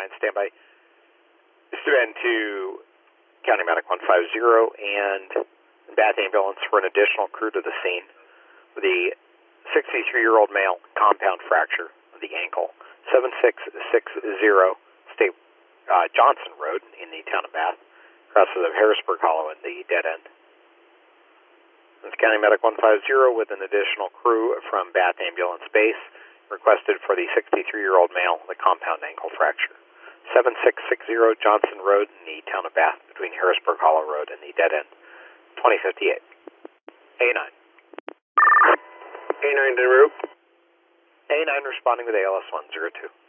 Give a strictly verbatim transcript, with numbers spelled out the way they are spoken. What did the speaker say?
nine, stand by. Student to County Medic one five zero and Bath Ambulance for an additional crew to the scene with a sixty-three-year-old male compound fracture of the ankle. seven six six zero State uh, Johnson Road in the town of Bath, crosses of Harrisburg Hollow in the dead end. This is County Medic one five zero with an additional crew from Bath Ambulance Base requested for the sixty-three-year-old male with a compound ankle fracture. seven six six zero Johnson Road in the town of Bath between Harrisburg Hollow Road and the dead end. twenty fifty-eight. A nine. A nine to route. A nine responding with A L S one zero two.